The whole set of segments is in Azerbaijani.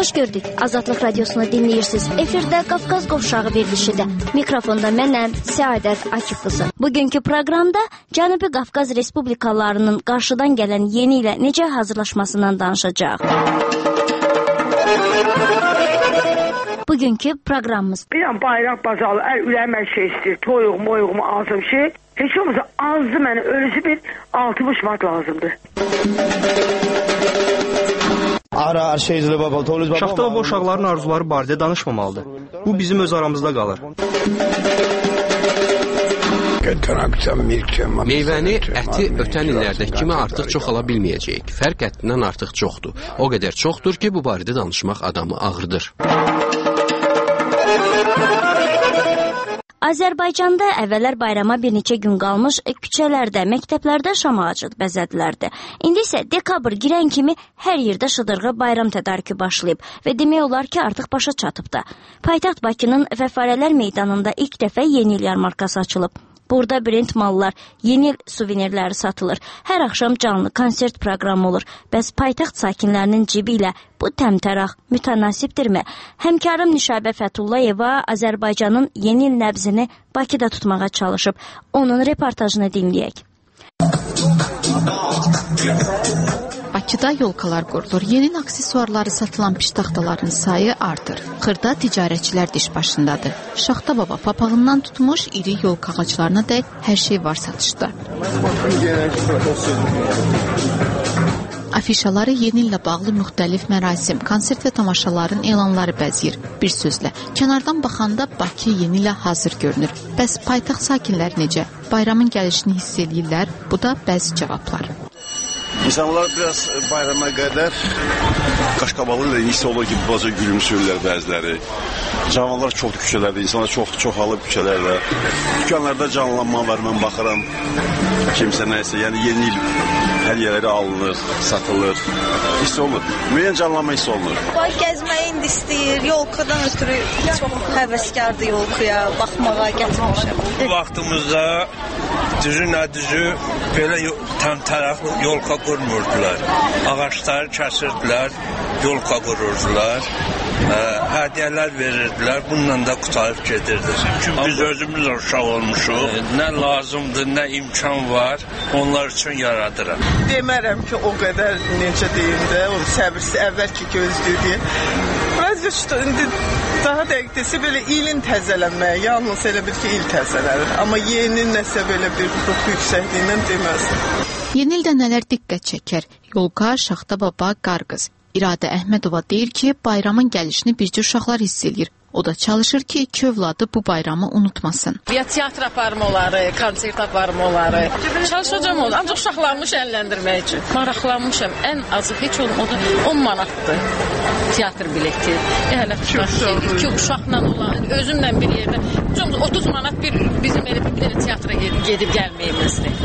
Xoş gördük. Azadlıq radiosunu dinləyirsiniz. Efirdə Qafqaz qovşağı verilişidir. Mikrofonda mənəm Səadət Akif qızı. Bugünkü proqramda Cənubi Qafqaz Respublikalarının qarşıdan gələn yeni ilə necə hazırlaşmasından danışacağıq. Bugünkü proqramımız. Bir bayraq bazalı, ürəmə şey istəyir, toyuq, azım şey. Heç olmasa azdı mənə, ölüsü bir 60 manat lazımdır. Şaxta və uşaqların arzuları barədə danışmamalıdır. Bu bizim öz aramızda qalır. Meyvəni, əti ötən illərdəki kimi artıq çox ala bilməyəcəyik. Fərq ətdindən artıq çoxdur. O qədər çoxdur ki, bu barədə danışmaq adamı ağrıdır. Azərbaycanda əvvəllər bayrama bir neçə gün qalmış küçələrdə, məktəblərdə şam ağacı bəzədilərdi. İndi isə dekabr girən kimi hər yerdə şıdırğı bayram tədarükü başlayıb və demək olar ki, artıq başa çatıb da. Paytaxt Bakının Fəfarələr meydanında ilk dəfə yeni il yarmarkası açılıb. Burada brend mallar, yeni il suvenirləri satılır. Hər axşam canlı konsert proqramı olur. Bəs paytaxt sakinlərinin cibi ilə bu təmtəraq mütənasibdirmi? Həmkarım Nişabə Fətullayeva Azərbaycanın yeni il nəbzini Bakıda tutmağa çalışıb. Onun reportajını dinləyək. Bakıda yolkalar qurulur. Yeni aksesuarları satılan piştaxtaların sayı artır. Xırda ticarətçilər diş başındadır. Şaxta baba papağından tutmuş iri yolka ağaclarına dək hər şey var satışda. Afişaları yeni illə bağlı müxtəlif mərasim, konsert və tamaşaların elanları bəzəyir. Bir sözlə, kənardan baxanda Bakı yeni ilə hazır görünür. Bəs paytaxt sakinləri necə? Bayramın gəlişini hiss edirlər? Bu da bəzi cavablar. İnsanlar biraz bayrama qədər qaşqabalı ilə hiss olur ki, bazı gülümsürlər bəziləri. Canlılar çoxdur küçələrdə, insanlar çoxalıb küçələrdə. Dükkanlarda canlanma var, mən baxıram. Kimsə nəysə, yəni yeni il hər yerləri alınır, satılır. Hiss olunur. Müəyyən canlanma hiss olunur. Gəzməyi indi istəyir, yolkadan ötürü çox həvəskardır yolkaya, baxmağa gətirmişəm. Bu vaxtımızda düzü belə təmtəraqlı yolka qurmurdular. Ağaçları kəsirdilər, yolka qururdular. Hədiyyələr verirdilər, bununla da qutarıb gedirdik. Çünki biz özümüz uşaq olmuşuq, nə lazımdır, nə imkan var, onlar üçün yaradıram. Demərəm ki, o qədər necə deyim də, o səbirsiz əvvəlki gözlüyü. İndi daha dəqiq desə, belə ilin təzələnməyə, yalnız elə bir ki, il təzələnir. Amma yeni nəsə belə bir ruh yüksəkliyindən deməzdim. Yeni ildə nələr diqqət çəkər? Yolka, Şaxta baba, qarqız. İradə Əhmədova deyir ki, bayramın gəlişini bircə uşaqlar hiss edir. O da çalışır ki, iki övladı bu bayramı unutmasın. Ya teatr aparma onları, konsert aparma onları. Çalışacağım onu, ancaq uşaqlarını şənləndirmək üçün. Maraqlanmışam, ən azı heç olmadı 10 manatdır teatr bileti. Hələ iki uşaqla olan, özümlə bir yerdə 30 manat bizim elə bir dənə teatra gedib gəlməyimizdir.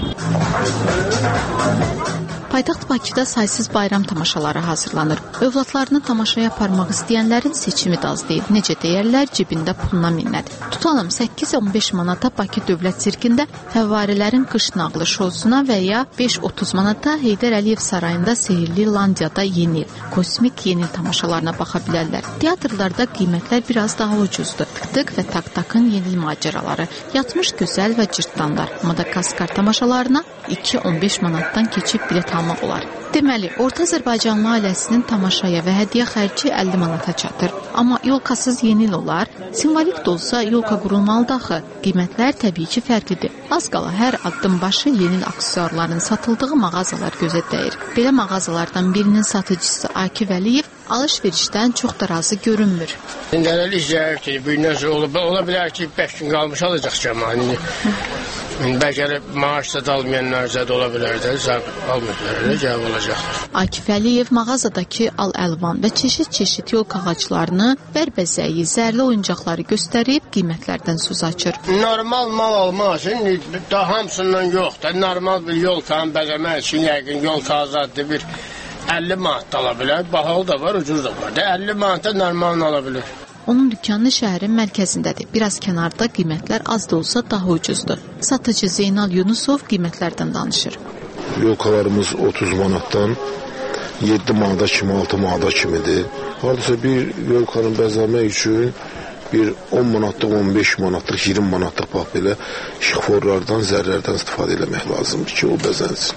Paytaxt Bakıda saysız bayram tamaşaları hazırlanır. Övladlarını tamaşaya aparmaq istəyənlərin seçimi də az deyil. Necə deyərlər, cibində puluna minnət. Tutalım 8-15 manata Bakı Dövlət Sirkində fəvvarələrin qış nağılı şousuna və ya 5-30 manata Heydər Əliyev Sarayında Sehirli Landiyada yeni il, kosmik yeni il tamaşalarına baxa bilərlər. Teatrlarda qiymətlər biraz daha ucuzdur. Tık-tık və tak-takın yeni il macəraları, yatmış gözəl və cırtdanlar, Madagaskar tamaşalarına 2-15 manatdan keçib bilet almaq olar. Deməli, Orta Azərbaycanlı ailəsinin tamaşaya və hədiyyə xərci 50 manata çatır. Amma yolkasız yeni il olar. Simvolik də olsa yolka qurulmalıdır axı. Qiymətlər təbii ki, fərqlidir. Az qala hər addım başı yeni il aksesuarlarının satıldığı mağazalar gözə dəyir. Belə mağazalardan birinin satıcısı Akif Əliyev alış-verişdən çox da razı görünmür. İndəlik zəif ki, bir nəsə ola bilər ki, 5 gün qalmış alacaq cəmanini. Bəlkə maaş da almayanlar da ola bilər də, almırlar, cavab olacaqlar. Akif Əliyev mağazadakı al-əlvan və çeşid-çeşid yolka ağaclarını, bərbəzəyi, zərli oyuncaqları göstərib qiymətlərdən söz açır. Normal mal almaq üçün daha hamısından yox da, normal bir yolkanı bəzəmək üçün yəqin yolka azaddır bir 50 manat da ala bilər, bahalı da var, ucuz da var. 50 manat da normalını ala bilər. Onun dükkanı şəhərin mərkəzindədir. Biraz kənarda qiymətlər az da olsa daha ucuzdur. Satıcı Zeynal Yunusov qiymətlərdən danışır. Yolkalarımız 30 manatdan 7 manata kimi, 6 manata kimidir. Hardasa bir yolkanı bəzəmək üçün bir 10 manatlıq, 15 manatlıq, 20 manatlıq bax belə şixforlardan, zərlərdən istifadə etmək lazımdır ki, o bəzənsin.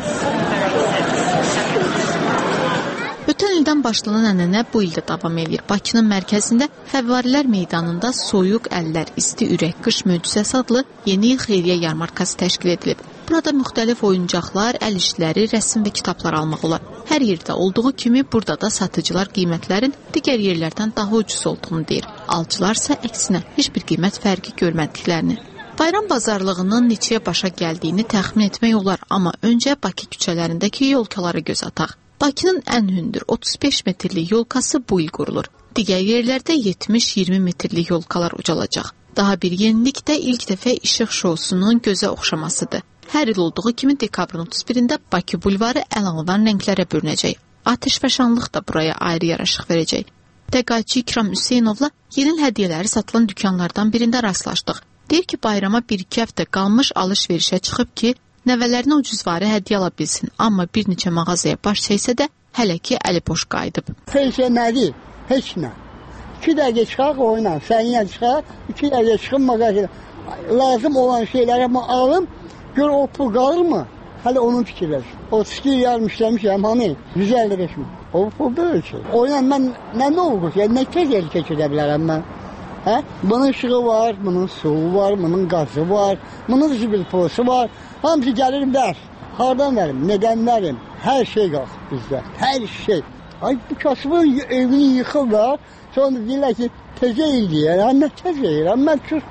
Ötən ildən başlanan ənənə bu ildə davam edir. Bakının mərkəzində Fəvvarilər meydanında Soyuq Əllər, İsti Ürək, Qış Möcüzəsi adlı yeni il xeyriyyə yarmarkası təşkil edilib. Burada müxtəlif oyuncaqlar, əl işləri, rəsm və kitablar almaq olar. Hər yerdə olduğu kimi burada da satıcılar qiymətlərin digər yerlərdən daha ucuz olduğunu deyir. Alıcılarsa əksinə heç bir qiymət fərqi görmədiklərini. Bayram bazarlığının neçəyə başa gəldiyini təxmin etmək olar, amma öncə Bakı küçələrindəki yolkalara göz ataq. Bakının ən hündür 35 metrlik yolkası bu il qurulur. Digər yerlərdə 70-20 metrlik yolkalar ucalacaq. Daha bir yenilik də ilk dəfə işıq şousunun gözə oxşamasıdır. Hər il olduğu kimi dekabrın 31-də Bakı bulvarı əl-alınan rənglərə bürünəcək. Atəşfəşanlıq da buraya ayrı yaraşıq verəcək. Təqaüdçü İkram Hüseynovla yeni il hədiyyələri satılan dükanlardan birində rastlaşdıq. Deyir ki, bayrama 1-2 həftə qalmış alış-verişə çıxıb ki, nəvələrinə ucuzvarı hədiyyə ala bilsin, amma bir neçə mağazaya baş çəksə də hələ ki əli boş qayıdıb. Feysə nədir? Heç nə. 2 dəqiqə çıxaq oynan, səniyə çıxaq, 2 dəqiqə çıxın mağazaya. Lazım olan şeyləri alım, gör o pul qalırmı? Hələ onun fikirləş. 32 yarım işləmişəm, hani 155 min. O pul deyil ki. Oynan mən nə olur? Yəni nə tez el keçirə bilərəm mən? Hə? Bunun işığı var, bunun suyu var, bunun qazı var, bunun zibil pulusu var. Hamısı gəlir ver. Hardan verim? Nədən verim? Hər şey qalxıb bizdə. Hər şey. Ay bu kasıbın evini yıxırlar. Sonra deyirlər ki, tezə ildir. Nə tezə ildir?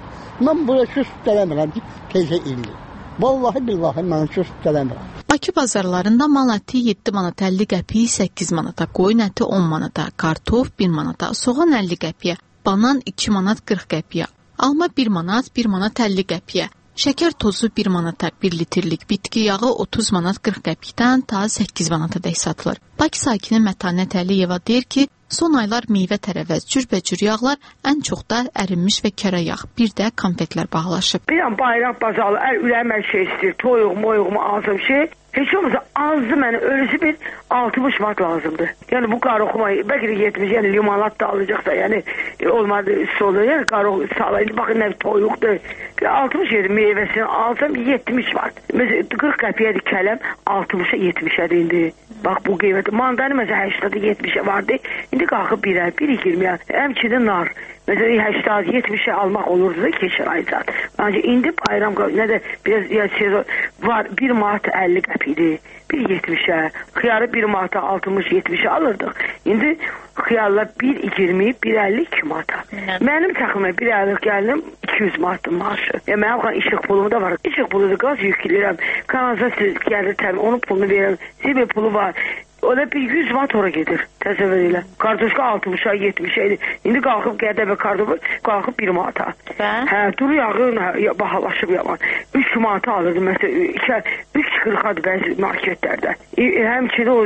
Mən bura küs gələmirəm ki, tezə ildir. Vallahi billahi mən küs gələmirəm. Bakı bazarlarında mal əti 7 manat 50 qəpiyi 8 manata, qoyun əti 10 manata, kartof 1 manata, soğan 50 qəpiyə, banan 2 manat 40 qəpiyə, alma 1 manat 50 qəpiyə. Şəkər tozu 1 manata, 1 litrlik, bitki yağı 30 manat 40 qəpikdən ta 8 manata dək satılır. Bakı sakini Mətanət Əliyeva deyir ki, son aylar meyvə tərəvəz, cürbəcür yağlar ən çox da ərinmiş və kərə yağ, bir də konfetlər bağlaşıb. Bir an bayraq bazalı, ürəyim hər şey istəyir, toyuğum, azım şey. Heç olmasa azdı mənə ölüsü bir 60 manat lazımdır. Yəni bu qaroxuma bəlkə də 70, yəni limonat da alacaq da, yəni olmadı solu, yəni qarox salaydı, baxın nə toyuqdur. 60 yedi meyvəsini alsam 70 var. Məsələn 40 qəpiyədir kələm, 60-a 70-ədir indi. Bax bu qiyməti. Mandani məsələn 80-a 70-ə vardı. İndi qalxıb 1-20-yə. Həmçinin nar. Məsələn 80-70-ə almaq olurdu da keçir aycan. Ancaq indi bayram nə də biraz var 1 manat 50 qəpidir. 1.70'ə, xiyarı 1 manata 60-70'ə alırdıq. İndi xiyarlar 1.20, 1.50 2 manata. Mənim təxminən 1 aylıq gəlinim 200 manatdır maaşı. Mənim işıq pulum da var. İşıq pulu da qaz yükləyirəm. Kanalizasiya gəlir təmin, onun pulunu verirəm. Zibil pulu var. O da bir 100 manat ora gedir. Təsəvvür elə. Kartoşka 60'a 70'ə idi. İndi qalxıb Qədəbə kartofu qalxıb 1 manata. Hə, duru yağı bahalaşıb yaman. 3 manata alırdım məsələn. 3.40'adır bəzi marketlərdə. Həmçinin o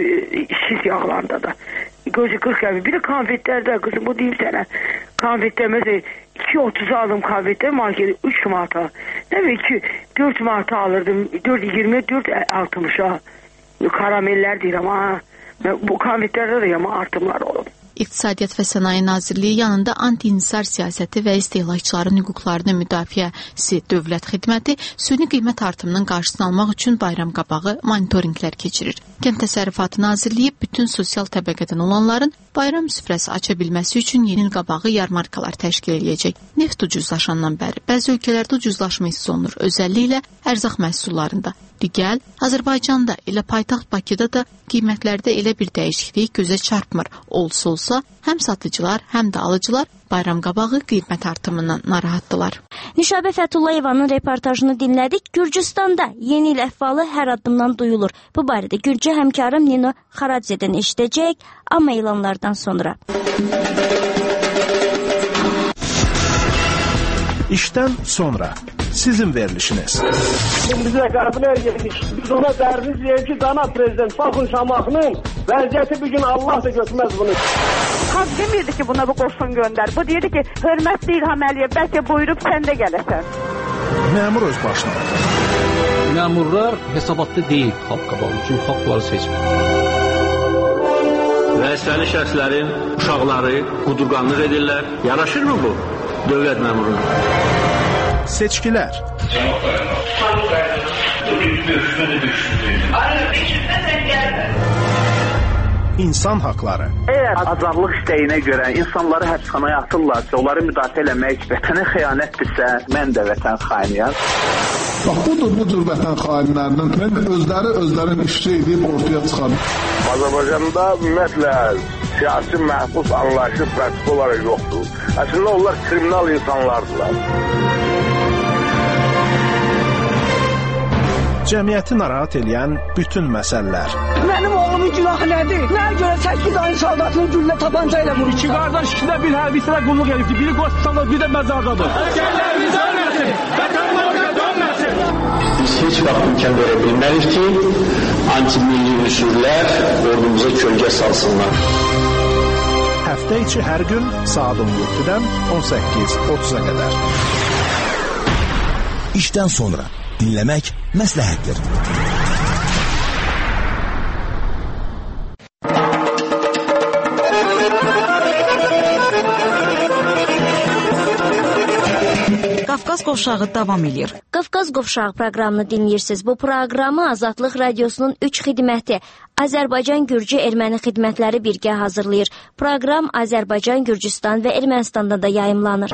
şiş yağlarında da. Gözü 40 qəpik. Bir də konfetlərdə qızım bu deyim sənə. Konfetlər məsələn 2.30 aldım konfetlər marketi 3 manata. Nə bileyim 4 manata alırdım. 4.20'ə 4.60'a. Karameller deyirəm ha. Bu konfetlərdə də yaman artımlar olub. İqtisadiyyat və Sənaye Nazirliyi yanında anti-inhisar siyasəti və istehlakçıların hüquqlarını müdafiəsi dövlət xidməti süni qiymət artımının qarşısını almaq üçün bayram qabağı monitorinqlər keçirir. Kənd Təsərrüfatı Nazirliyi bütün sosial təbəqədən olanların bayram süfrəsi aça bilməsi üçün yeni il qabağı yarmarkalar təşkil edəcək. Neft ucuzlaşandan bəri bəzi ölkələrdə ucuzlaşma hiss olunur, özəlliklə ərzaq məhsullarında. Digəl, Azərbaycanda elə paytaxt Bakıda da qiymətlərdə elə bir dəyişiklik gözə çarpmır. Olsa, həm satıcılar, həm də alıcılar bayram qabağı qiymət artımından narahatdılar. Nüşabə Fəthullayevanın reportajını dinlədik. Gürcüstanda yeni il əhvalı hər addımdan duyulur. Bu barədə Gürcü həmkarım Nino Xaradzədən eşidəcək, amma elanlardan sonra. İşdən sonra sizin verilişiniz. Bizə qəbilər yedik. Biz ona dəriniz deyək ki, cənab prezident, baxın Şamaxının vəziyyəti bir gün Allah da götürməz bunu. Xalq demirdi ki, buna bu qoşun göndər. Bu deyirdi ki, hörmətli İlham Əliyev, bəlkə buyurub sən də gələsən. Məmur öz başına. Məmurlar hesabatlı deyil xalq qabağı, çünki xalq bunları seçmir. vəzifəli şəxslərin uşaqları qudurqanlıq edirlər. Yaraşırmı bu dövlət məmuruna? Seçkilər. İnsan haqları. Əgər azadlıq istəyinə görə insanları həbsxanaya atırlarsa, onları müdafiə eləmək vətənə xəyanətdirsə, mən də vətən xainiyəm. Bax, bu cür vətən xainlərinin mən özlərin işçi edib ortaya çıxan. Azərbaycanda ümumiyyətlə siyasi məhbus anlayışı pratik olaraq yoxdur. Əslində onlar kriminal insanlardılar. Cəmiyyəti narahat edən bütün məsələlər. Mənim oğlumun günahı nədir? Nəyə görə 8 ayın soldatını güllə tabanca ilə vurur? İki qardaş, ikide bir hərbisinə qulluq edibdir. Biri qoştuqda, biri də məzardadır. Əsgərlərimiz ölməsin, vətənimizə dönməsin. Biz heç vaxt imkan verə bilmərik ki, antimilli unsurlar ordumuza kölgə salsınlar. Həftə içi hər gün saat 17-dən 18:30-a qədər. İşdən sonra dinləmək məsləhətdir. Qafqaz qovşağı davam edir. Qafqaz qovşağı proqramını dinləyirsiniz. Bu proqramı Azadlıq Radiosunun 3 xidməti Azərbaycan, Gürcü, Erməni xidmətləri birgə hazırlayır. Proqram Azərbaycan, Gürcüstan və Ermənistanda da yayımlanır.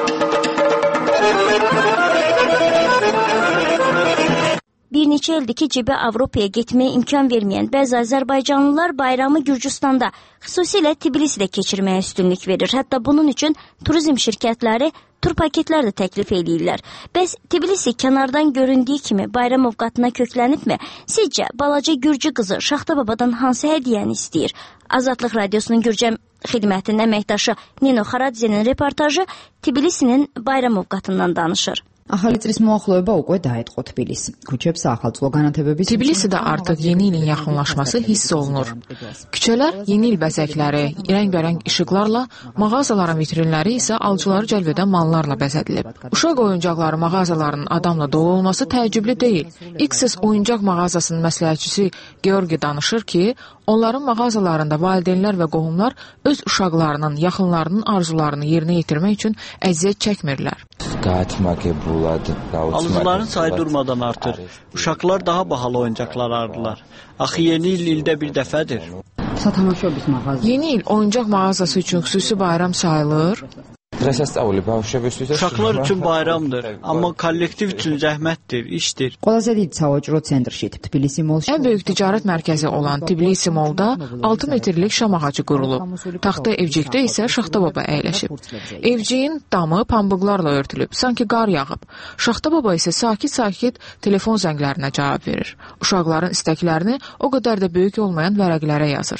Bir neçə ildir ki, cibə Avropaya getməyə imkan verməyən bəzi Azərbaycanlılar bayramı Gürcüstanda, xüsusilə Tbilisidə keçirməyə üstünlük verir. Hətta bunun üçün turizm şirkətləri tur paketlər də təklif edirlər. Bəs Tbilisi kənardan göründüyü kimi bayram ovqatına köklənibmi? Sizcə balaca Gürcü qızı Şaxta babadan hansı hədiyyəni istəyir? Azadlıq Radiosunun Gürcə xidmətinin əməkdaşı Nino Xaradzinin reportajı Tbilisinin bayram ovqatından danışır. ახალი წლის მოახლოება უკვე დაიწყო თბილისი. Ქუჩებს ახალწლო განათებების Tbilisidə artıq yeni ilin yaxınlaşması hiss olunur. Küçələr yeni il bəzəkləri, rəngbərəng işıqlarla, mağazaların vitrinləri isə alıcıları cəlb edən mallarla bəzədilib. Uşaq oyuncaqları mağazalarının adamla dolu olması təəccüblü deyil. XS oyuncaq mağazasının məsləhətçisi Georgi danışır ki, onların mağazalarında valideynlər və qohumlar öz uşaqlarının, yaxınlarının arzularını yerinə yetirmək üçün əziyyət çəkmirlər. Alıcıların sayı durmadan artır. Uşaqlar daha bahalı oyuncaqlar ararlar. Axı yeni il ildə bir dəfədir. Yeni il oyuncaq mağazası üçün xüsusi bayram sayılır. Uşaqlar üçün bayramdır, amma kollektiv üçün zəhmətdir, işdir. ყველაზე დიდ საოჭრო ცენტრში თბილისი მოლში Ən böyük ticarət mərkəzi olan Tbilisi molda 6 metrlik şam ağacı qurulub. Taxta evcikdə isə Şaxta baba əyləşib. Evciyin damı pambıqlarla örtülüb, sanki qar yağıb. Şaxta baba isə sakit-sakit telefon zənglərinə cavab verir. Uşaqların istəklərini o qədər də böyük olmayan vərəqlərə yazır.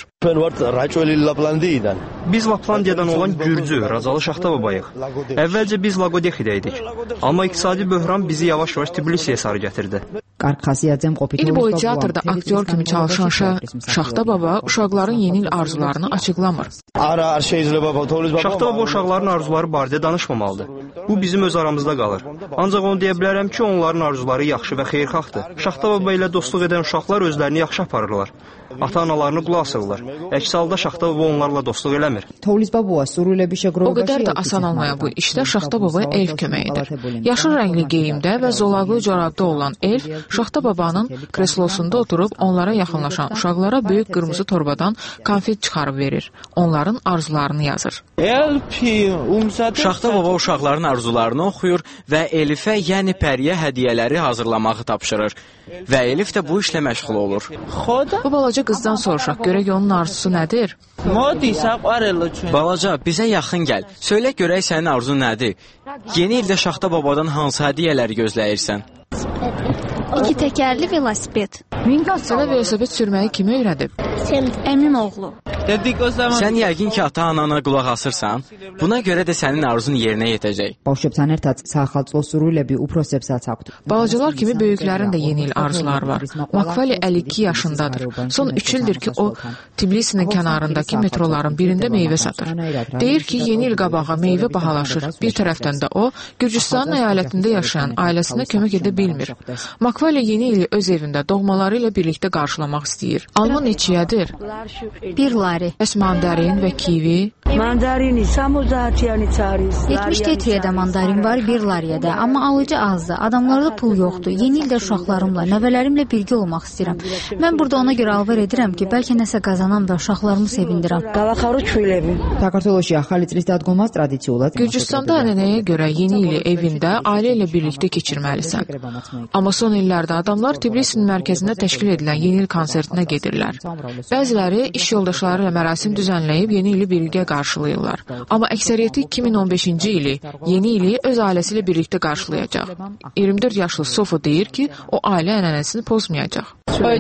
Biz Laplandiyadan olan Gürcü, Razalı Şaxta babayıq. Əvvəlcə biz Laqodexidə idik. Amma iqtisadi böhran bizi yavaş-yavaş Tbilisiyə sarı gətirdi. İl boyu teatrda aktyor kimi çalışan Şaxta baba uşaqların yeni il arzularını açıqlamır. Şaxta baba uşaqların arzuları barədə danışmamalıdır. Bu bizim öz aramızda qalır. Ancaq onu deyə bilərəm ki, onların arzuları yaxşı və xeyirxahdır. Şaxta baba ilə dostluq edən uşaqlar özlərini yaxşı aparırlar. Ata-analarını qulaq asırlar. Əks halda Şaxta baba onlarla dostluq eləmir. O qədər də asan olmayan bu işdə Şaxta baba elf kömək edir. Yaşıl rəngli geyimdə və zolaqlı corabda olan elf Şaxta babanın kreslosunda oturub onlara yaxınlaşan uşaqlara böyük qırmızı torbadan konfet çıxarıb verir. Onların arzularını yazır. Şaxta baba uşaqların arzularını oxuyur və Elifə, yəni Pəriyə hədiyyələri hazırlamağı tapşırır. Və Elif də bu işlə məşğul olur. Bu balaca qızdan soruşaq, görək onun arzusu nədir? Balaca, bizə yaxın gəl. Söylə görək sənin arzun nədir? Yeni ildə Şaxta babadan hansı hədiyyələri gözləyirsən? 2 təkərli velosiped. Sənə velosiped sürməyi kim öyrədib? Əmim oğlu. Sən yəqin ki, ata-anana qulaq asırsan, buna görə də sənin arzun yerinə yetəcək. Balacalar kimi böyüklərin də yeni il arzuları var. Makvali 52 yaşındadır. Son 3 ildir ki, o Tbilisinin kənarındakı metroların birində meyvə satır. Deyir ki, yeni il qabağa meyvə bahalaşır. Bir tərəfdən də o, Gürcüstanın əyalətində yaşayan ailəsinə kömək edə bilmir. Makvali yeni ili öz evində doğmaları ilə birlikdə qarşılamaq istəyir. Alma neçəyədir? 1 layr. meyvələri. Bəs mandarin və kivi? Mandarini, samuzatiyani çariz. 70 tetriyədə mandarin var, 1 lariyədə. Amma alıcı azdır. Adamlarda pul yoxdur. Yeni ildə uşaqlarımla, nəvələrimlə birgə olmaq istəyirəm. Mən burada ona görə alver edirəm ki, bəlkə nəsə qazanam və uşaqlarımı sevindirəm. Gürcüstanda ənənəyə görə yeni ili evində ailə ilə birlikdə keçirməlisən. Amma son illərdə adamlar Tbilisin mərkəzində təşkil edilən yeni il konsertinə gedirlər. Bəziləri iş yoldaşları ilə mərasim düzənləyib yeni ili birlikdə qarşılayırlar. Amma əksəriyyəti 2015-ci ili, yeni ili öz ailəsi ilə birlikdə qarşılayacaq. 24 yaşlı Sofo deyir ki, o ailə ənənəsini pozmayacaq.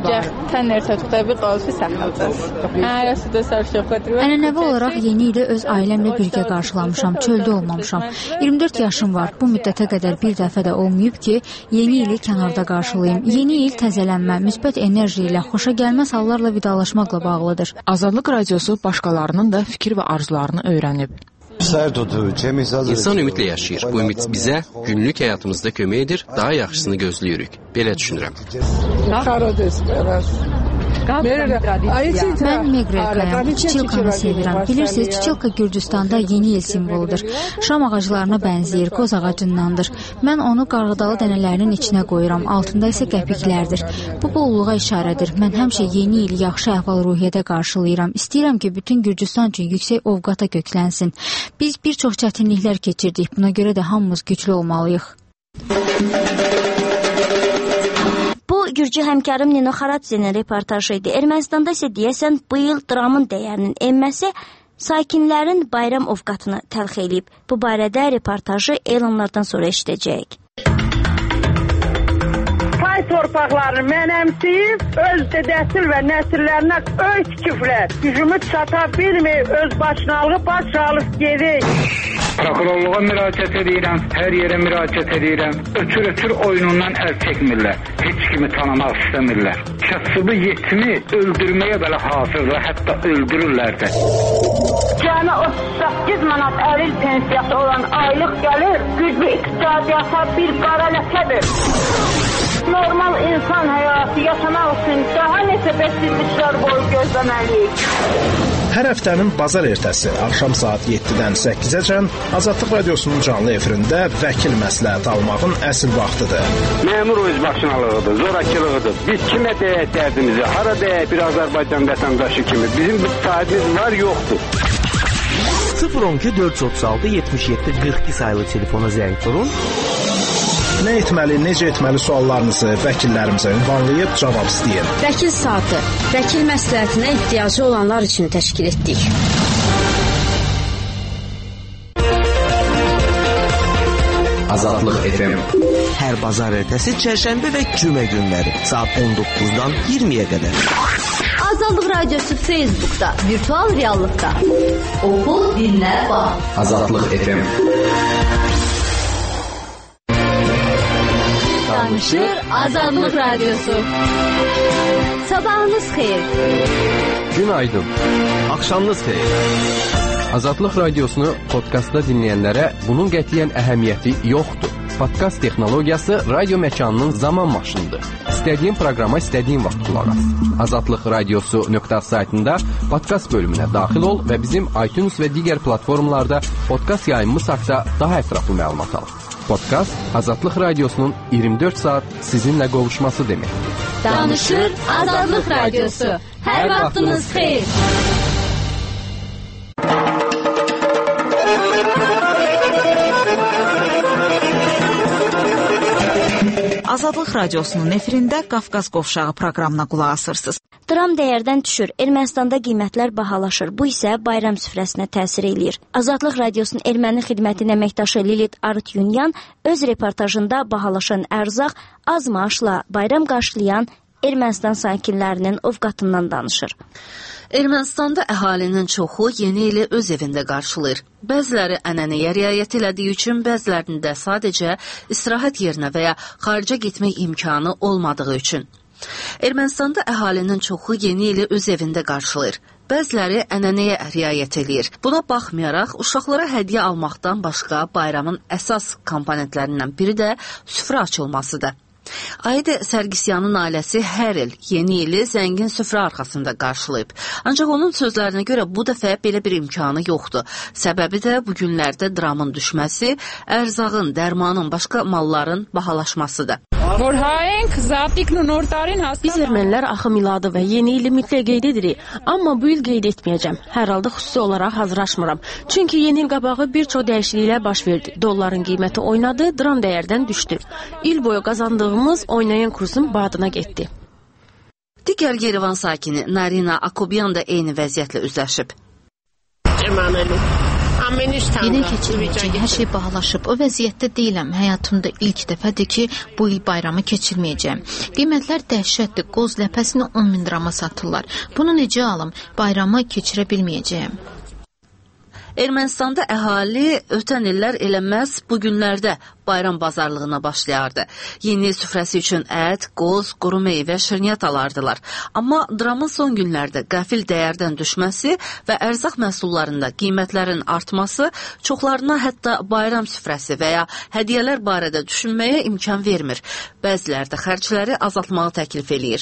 Ənənəvi olaraq yeni ili öz ailəmlə birgə qarşılamışam, çöldə olmamışam. 24 yaşım var, bu müddətə qədər bir dəfə də olmayıb ki, yeni ili kənarda qarşılayım. Yeni il təzələnmə, müsbət enerji ilə, xoşa gəlməz hallarla vidalaşmaqla bağlıdır. Azadlıq radiosu başqalarının da fikir və arzularını öyrənib. İnsan ümidlə yaşayır. Bu ümid bizə günlük həyatımızda kömək edir, daha yaxşısını gözləyirik. Belə düşünürəm. Mən Megrelkayam, Çiçilkanı sevirəm. Bilirsiniz, Çiçilka Gürcüstanda yeni il simvoludur. Şam ağaclarına bənzəyir, qoz ağacındandır. Mən onu qarğıdalı dənələrinin içinə qoyuram, altında isə qəpiklərdir. Bu bolluğa işarədir. Mən həmişə yeni il yaxşı əhval-ruhiyyədə qarşılayıram. İstəyirəm ki, bütün Gürcüstan üçün yüksək ovqata köklənsin. Biz bir çox çətinliklər keçirdik, buna görə də hamımız güclü olmalıyıq. Bu, Gürcü həmkarım Nino Xaratzinin reportajı idi. Ermənistanda isə deyəsən bu il dramın dəyərinin enməsi sakinlərin bayram ovqatını təlx eləyib. Bu barədə reportajı elanlardan sonra eşidəcəyik. Pay torpaqlarını mənəmsiyib, öz dədəsil və nəsillərinə öz tikiblər. Gücümü çata bilmir, öz başınalığı baş alıb gedir. Prokurorluğa müraciət edirəm, hər yerə müraciət edirəm. Ötür oyunundan əl çəkmirlər. Heç kimi tanımaq istəmirlər. Kasıbı yetimi öldürməyə belə hazırlar, hətta öldürürlər də. Cəmi 38 manat əril pensiyası olan aylıq gəlir, güclü iqtisadiyyata bir qara ləkədir. Normal insan həyatı yaşamaq üçün daha neçə bəsizliklər boyu gözləməliyik. Hər həftənin bazar ertəsi axşam saat 7-dən 8-əcən Azadlıq Radiosunun canlı efirində vəkil məsləhət almağın əsl vaxtıdır. Məmur özbaşınalığıdır, zorakılığıdır. Biz kimə deyək dərdimizi, hara deyək bir Azərbaycan vətəndaşı kimi. Bizim bir sahibimiz var, yoxdur. 012 436 77 42 sayılı telefona zəng vurun. Nə etməli, necə etməli suallarınızı vəkillərimizə ünvanlayıb cavab istəyin. Vəkil saatı, vəkil məsləhətinə ehtiyacı olanlar üçün təşkil etdik. Azadlıq FM. Hər bazar ertəsi, çərşənbə və cümə günləri saat 19-dan 20-yə qədər. Azadlıq Radiosu Facebook'da, virtual reallıqda. Oxu, dinlə, bax. Azadlıq FM. Danışır Azadlıq Radiosu. Sabahınız xeyir. Günaydın. Axşamınız xeyir. Azadlıq Radiosunu podkastda dinləyənlərə bunun qətiyyən əhəmiyyəti yoxdur. Podkast texnologiyası radio məkanının zaman maşınıdır. İstədiyin proqrama istədiyin vaxt qulaq as. Azadlıq Radiosu.az saytında podkast bölümünə daxil ol və bizim iTunes və digər platformalarda podkast yayımımız haqqında daha ətraflı məlumat al. Podkast Azadlıq Radiosunun 24 saat sizinlə qovuşması deməkdir. Danışır Azadlıq Radiosu. Hər vaxtınız xeyir. Azadlıq Radiosunun efirində Qafqaz Qovşağı proqramına qulaq asırsınız. Dram dəyərdən düşür, Ermənistanda qiymətlər bahalaşır. Bu isə bayram süfrəsinə təsir eləyir. Azadlıq Radiosunun erməni xidmətinin əməkdaşı Lilit Arutyunyan öz reportajında bahalaşan ərzaq az maaşla bayram qarşılayan Ermənistan sakinlərinin ovqatından danışır. Ermənistanda əhalinin çoxu yeni ili öz evində qarşılayır. Bəziləri ənənəyə riayət elədiyi üçün, bəzilərində sadəcə istirahət yerinə və ya xaricə getmək imkanı olmadığı üçün. Ermənistanda əhalinin çoxu yeni ili öz evində qarşılayır. Bəziləri ənənəyə riayət eləyir. Buna baxmayaraq, uşaqlara hədiyyə almaqdan başqa bayramın əsas komponentlərindən biri də süfrə açılmasıdır. Aida Sərgisyanın ailəsi hər il yeni ili zəngin süfrə arxasında qarşılayıb. Ancaq onun sözlərinə görə bu dəfə belə bir imkanı yoxdur. Səbəbi də bu günlərdə dramın düşməsi, ərzağın, dərmanın, başqa malların bahalaşmasıdır. Biz ermənilər axı miladı və yeni ili mütləq qeyd edirik. Amma bu il qeyd etməyəcəm. Hər halda xüsusi olaraq hazırlaşmıram. Çünki yeni il qabağı bir çox dəyişikliklər baş verdi. Dolların qiyməti oynadı, dram dəyərdən düşdü. İl boyu qazandığımız oynayan kursun badına getdi. Digər Yerevan sakini Narina Akobyan da eyni vəziyyətlə üzləşib. Yeni keçirməyəcək, hər şey bahalaşıb. O vəziyyətdə deyiləm. Həyatımda ilk dəfədir ki, bu il bayramı keçirməyəcəm. Qiymətlər dəhşətdir. Qoz ləpəsini 10.000 dirama satırlar. Bunu necə alım? Bayramı keçirə bilməyəcəyəm. Ermənistanda əhali ötən illər elə məhz bu günlərdə bayram bazarlığına başlayardı. Yeni süfrəsi üçün ət, qoz, quru meyvə, şirniyyat alardılar. Amma dramın son günlərdə qəfil dəyərdən düşməsi və ərzaq məhsullarında qiymətlərin artması çoxlarına hətta bayram süfrəsi və ya hədiyyələr barədə düşünməyə imkan vermir. Bəziləri də xərcləri azaltmağı təklif eləyir.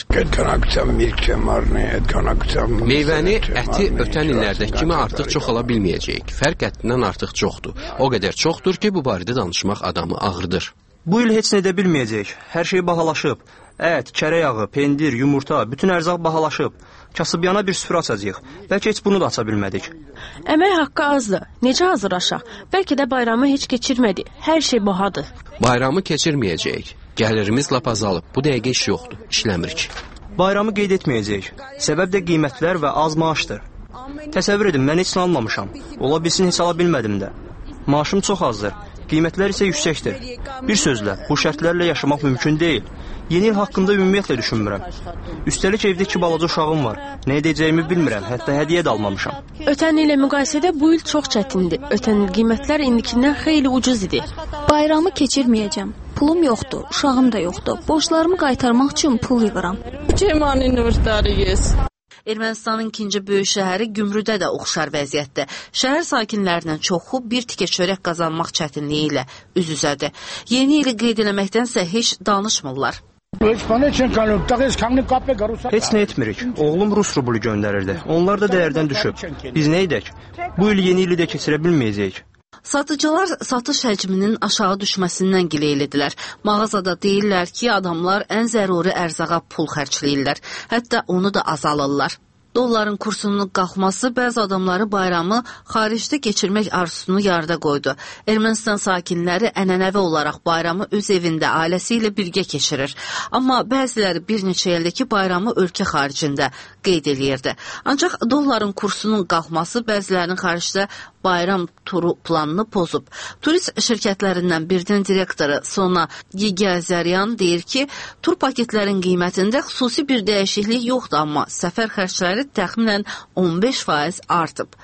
Meyvəni, əti ötən illərdəki kimi artıq çox ala bilməyəcəyik. Fərq ətdindən artıq çoxdur. O qədər çoxdur ki, bu barədə danışmaq adamı ağrıdır. Bu il heç nə edə bilməyəcəyik. Hər şey bahalaşıb. Ət, kərə yağı, pendir, yumurta, bütün ərzaq bahalaşıb. Kasıbyana bir süfrə açacağıq. Bəlkə heç bunu da aça bilmədik. Əmək haqqı azdır. Necə hazırlaşaq? Bəlkə də bayramı heç keçirmədik. Hər şey bahadır. Bayramı keçirməyəcəyik. Gəlirimiz lap azalıb. Bu dəqiqə iş yoxdur. İşləmirik. Bayramı qeyd etməyəcəyik. Səbəb də qiymətlər və az maaşdır. Təsəvvür edin, mən heç nə almamışam. Ola bilsin, heç ala bilmədim də. Maaşım çox azdır. Qiymətlər isə yüksəkdir. Bir sözlə, bu şərtlərlə yaşamaq mümkün deyil. Yeni il haqqında ümumiyyətlə düşünmürəm. Üstəlik evdə 2 balaca uşağım var. Nə edəcəyimi bilmirəm, hətta hədiyyə də almamışam. Ötən ilə müqayisədə bu il çox çətindir. Ötən il qiymətlər indikindən xeyli ucuz idi. Bayramı keçirməyəcəm. Pulum yoxdur, uşağım da yoxdur. Borclarımı qaytarmaq üçün pul yığıram. Ermənistanın ikinci böyük şəhəri Gümrüdə də oxşar vəziyyətdə. Şəhər sakinlərinin çoxu bir tikə çörək qazanmaq çətinliyi ilə üz-üzədir. Yeni ili qeyd eləməkdənsə heç danışmırlar. Heç nə etmirik. Oğlum Rus rublu göndərirdi. Onlar da dəyərdən düşüb. Biz nə edək? Bu il yeni ili də keçirə bilməyəcəyik. Satıcılar satış həcminin aşağı düşməsindən gileylidirlər. Mağazada deyirlər ki, adamlar ən zəruri ərzağa pul xərcləyirlər. Hətta onu da azalırlar. Dolların kursunun qalxması bəzi adamları bayramı xaricdə keçirmək arzusunu yarıda qoydu. Ermənistan sakinləri ənənəvi olaraq bayramı öz evində ailəsi ilə birgə keçirir. Amma bəziləri bir neçə ildəki bayramı ölkə xaricində qeyd eləyirdi. Ancaq dolların kursunun qalxması bəzilərinin xaricdə bayram turu planını pozub. Turist şirkətlərindən birinin direktoru Sona Yegəzəryan deyir ki, tur paketlərin qiymətində xüsusi bir dəyişiklik yoxdur, amma səfər xərcləri təxminən 15% artıb.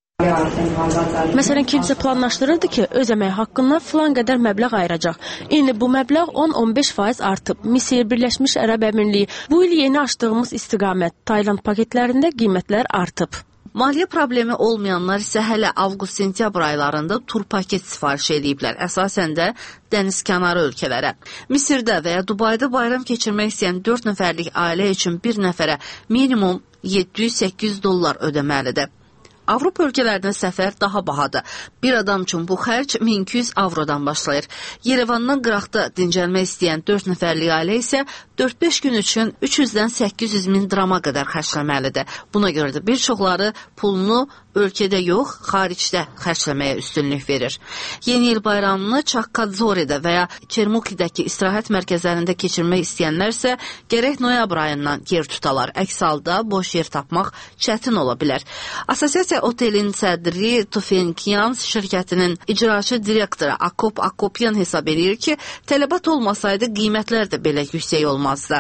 Məsələn, kimsə planlaşdırırdı ki, öz əmək haqqından filan qədər məbləğ ayıracaq. İndi bu məbləğ 10-15% artıb. Misir, Birləşmiş Ərəb Əmirliyi, bu il yeni açdığımız istiqamət, Tayland paketlərində qiymətlər artıb. Maliyyə problemi olmayanlar isə hələ avqust-sentyabr aylarında tur paket sifariş ediblər. Əsasən də dənizkənarı ölkələrə. Misirdə və ya Dubayda bayram keçirmək istəyən 4 nəfərlik ailə üçün bir nəfərə minimum $700-800 ödəməlidir. Avropa ölkələrində səfər daha bahadır. Bir adam üçün bu xərc 1200 avrodan başlayır. Yerevandan qıraqda dincəlmək istəyən 4 nəfərlik ailə isə 4-5 gün üçün 300-dən 800 min drama qədər xərcləməlidir. Buna görə də bir çoxları pulunu ölkədə yox, xaricdə xərcləməyə üstünlük verir. Yeni il bayramını Çakkadzoridə və ya Çermukidəki istirahət mərkəzlərində keçirmək istəyənlər isə gərək noyabr ayından yer tutalar. Əks halda boş yer tapmaq çətin ola bilər. Asosiasiya otelin sədri Tufenkyan şirkətinin icraçı direktoru Akop Akopyan hesab edir ki, tələbat olmasaydı qiymətlər də belə yüksək olmazdı.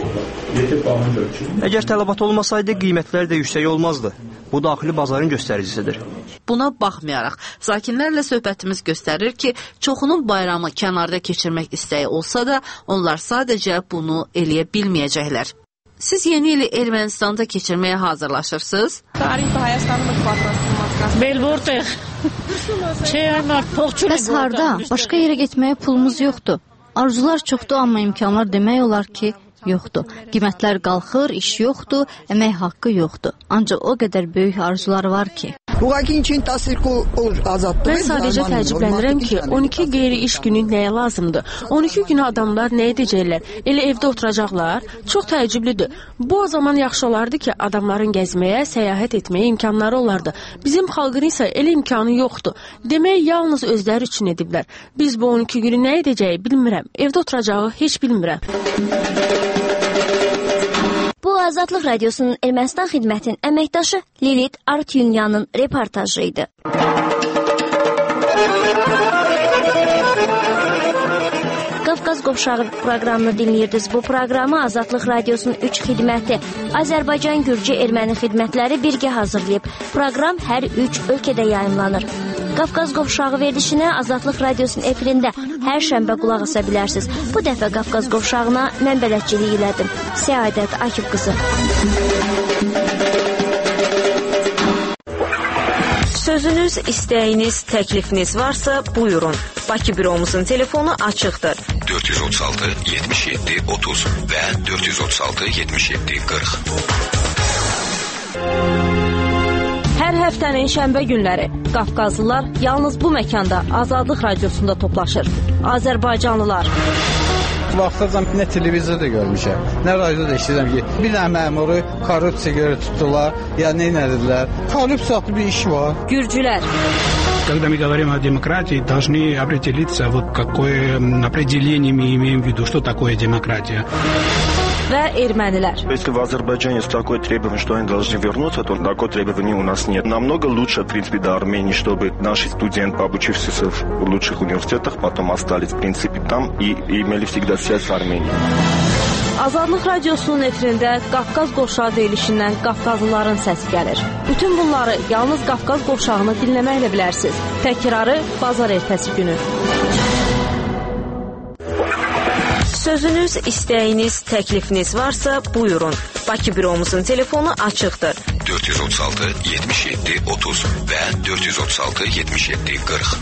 Əgər tələbat olmasaydı qiymətlər də yüksək olmazdı. Bu daxili bazarın göstəricisidir. Buna baxmayaraq, sakinlərlə söhbətimiz göstərir ki, çoxunun bayramı kənarda keçirmək istəyi olsa da, onlar sadəcə bunu eləyə bilməyəcəklər. Siz yeni ili Ermənistanda keçirməyə hazırlaşırsınız? Bəs harda? Başqa yerə getməyə pulumuz yoxdur. Arzular çoxdur, amma imkanlar demək olar ki, yoxdur. Qiymətlər qalxır, iş yoxdur, əmək haqqı yoxdur. Ancaq o qədər böyük arzular var ki. Mən sadəcə təəccüblənirəm ki, 12 qeyri-iş günü nəyə lazımdır? 12 günü adamlar nə edəcəklər? Elə evdə oturacaqlar? Çox təəccüblüdür. Bu o zaman yaxşı olardı ki, adamların gəzməyə, səyahət etməyə imkanları olardı. Bizim xalqın isə elə imkanı yoxdur. Demək, yalnız özləri üçün ediblər. Biz bu 12 günü nə edəcəyi bilmirəm. Evdə oturacağı heç bilmirəm. Bu Azadlıq Radiosunun Ermənistan xidmətinin əməkdaşı Lilit Artyunyanın reportajı idi. Qafqaz Qovşağı proqramını dinləyirdiniz. Bu proqramı Azadlıq Radiosunun 3 xidməti Azərbaycan, Gürcü, Erməni xidmətləri birgə hazırlayıb. Proqram hər 3 ölkədə yayımlanır. Qafqaz Qovşağı verilişinə Azadlıq Radiosunun efirində hər şənbə qulaq asa bilərsiniz. Bu dəfə Qafqaz Qovşağına mən bələdçilik elədim. Səadət Akif qızı. Sözünüz, istəyiniz, təklifiniz varsa buyurun. Bakı büromuzun telefonu açıqdır. 436 77 30 və 436 77 40. Hər həftənin şənbə günləri Qafqazlılar yalnız bu məkanda Azadlıq Radiosunda toplaşır. Azərbaycanlılar. Vaxtacan nə televizorda görmüşəm, nə radioda eşidirəm ki, bir dənə məmuru korrupsiya görə tutdular, ya nə edilər. Korrupsiyalı bir iş var. Gürcülər. Когда мы говорим о демократии, должны определиться, вот какое определение мы имеем в виду, что такое демократия. Və ermənilər. Если в Азербайджане есть такое требование, что они должны вернуться, то такое требование у нас нет. Намного лучше, в принципе, до Армении, чтобы наши студенты, обучившиеся в лучших университетах, потом остались, в принципе, там и имели всегда связь с Арменией. Azadlıq Radiosunun efirində Qafqaz Qovşağı verilişindən Qafqazlıların səsi gəlir. Bütün bunları yalnız Qafqaz Qovşağını dinləməklə bilərsiniz. Təkrarı bazar ertəsi günü. Sözünüz, istəyiniz, təklifiniz varsa buyurun. Bakı büromuzun telefonu açıqdır. 436 77 30 və 436 77 40.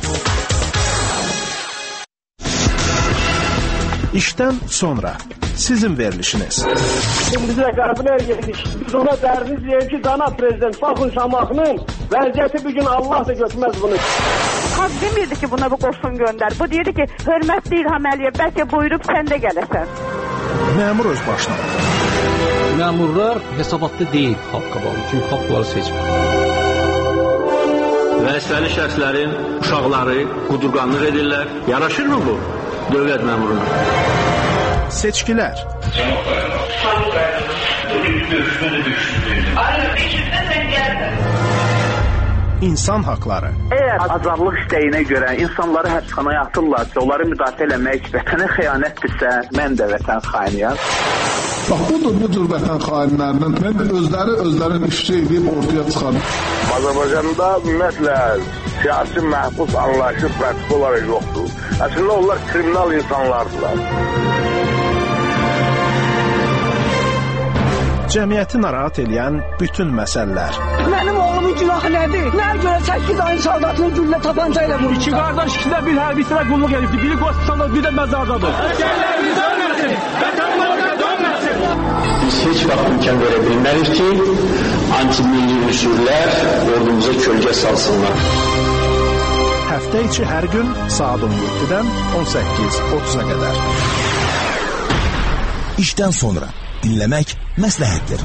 İşdən sonra sizin verilişiniz. Biz rəqəblər yedik. Biz ona dəriniz deyək ki, cənab prezident, baxın Şamaxının vəziyyəti bir gün Allah da götürməz bunu. Xalq demirdi ki, buna bu qoşun göndər. Bu deyirdi ki, hörmətli İlham Əliyev, bəlkə buyurub sən də gələsən. Məmur öz başına. Məmurlar hesabatlı deyil xalq qabağı, çünki xalq bunları seçmir. Vəzifəli şəxslərin uşaqları qudurqanlıq edirlər. Yaraşırmı bu dövlət məmuruna? Seçkilər. İnsan haqları. Əgər azadlıq istəyinə görə insanları həbsxanaya atırlarsa, onları müdafiə eləmək vətənə xəyanətdirsə, mən də vətən xainiyəm. Bax, budur bu cür vətən xainlərinin özləri işçi edib ortaya çıxar. Azərbaycanda ümumiyyətlə siyasi məhbus anlayışı pratik olaraq yoxdur. Əslində onlar kriminal insanlardılar. Cəmiyyəti narahat edən bütün məsələlər. Mənim oğlumun günahı nədir? Nəyə görə 8 ayın saldatını güllə tapanca ilə vurmuşlar? İki qardaş, ikisində bir hərbi istirə qulluq edibdir. Biri qospitalda, bir də məzardadır. Əsgərlərimiz ölməsin, vətənimizə dönməsin. Biz heç vaxt imkan verə bilmərik ki, antimilli üsullər ordumuza kölgə salsınlar. Həftə içi hər gün saat 17-dən 18:30-a qədər. İşdən sonra dinləmək məsləhətdir.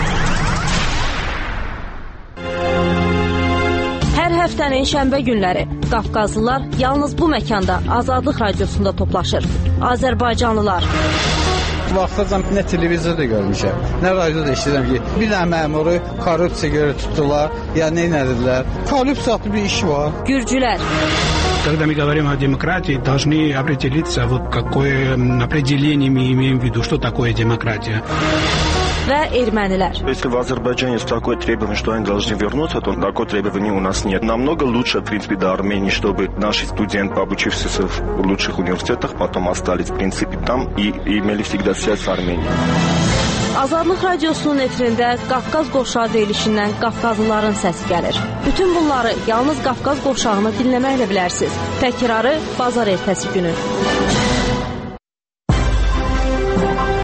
Hər həftənin şənbə günləri Qafqazlılar yalnız bu məkanda Azadlıq Radiosunda toplaşır. Azərbaycanlılar. Vaxtacan nə televizorda görmüşəm, nə radioda eşidirəm ki, bir dənə məmuru korrupsiya görə tutdular, ya nə edilər. Korrupsiyalı bir iş var. Gürcülər. Когда мы говорим о демократии, должны определиться, вот какое определение мы имеем в виду, что такое демократия. Və ermənilər. Если в Азербайджане есть такое требование, что они должны вернуться, то такое требование у нас нет. Намного лучше, в принципе, до Армении, чтобы наши студенты, обучившиеся в лучших университетах, потом остались, в принципе, там и имели всегда связь с Арменией. Azadlıq Radiosunun efirində Qafqaz Qovşağı verilişindən Qafqazlıların səsi gəlir. Bütün bunları yalnız Qafqaz Qovşağını dinləməklə bilərsiniz. Təkrarı bazar ertəsi günü.